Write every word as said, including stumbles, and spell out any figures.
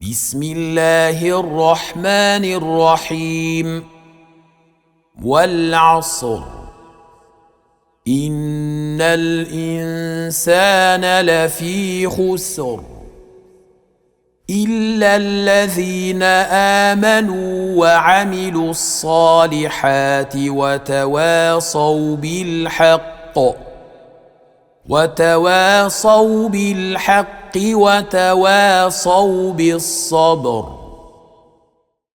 بسم الله الرحمن الرحيم والعصر إن الإنسان لفي خسر إلا الذين آمنوا وعملوا الصالحات وتواصوا بالحق وتواصوا بالحق وتواصوا بالصبر.